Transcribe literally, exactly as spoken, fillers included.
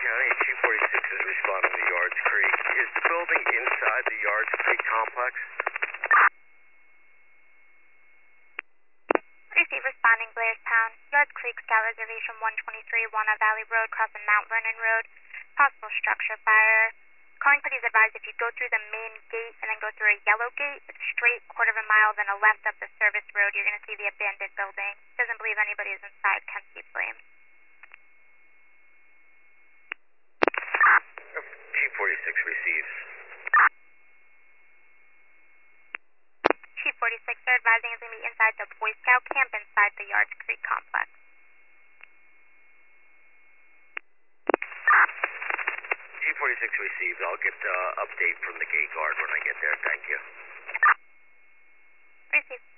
County, Chief forty-six is responding to Yards Creek. Is the building inside the Yards Creek complex? Receive responding Blairstown. Yards Creek, Scout Reservation one twenty-three, Walnut Valley Road, crossing Mount Vernon Road. Possible structure fire. Calling parties advised if you go through the main gate and then go through a yellow gate, it's straight, quarter of a mile, then a left up the service road, you're going to see the abandoned building. Doesn't believe anybody is inside, can see flames. Chief forty-six receives. Chief forty-six, they're advising it's going to be inside the Boy Scout camp inside the Yards Creek complex. Chief forty-six received. I'll get the uh, update from the gate guard when I get there. Thank you. Receive.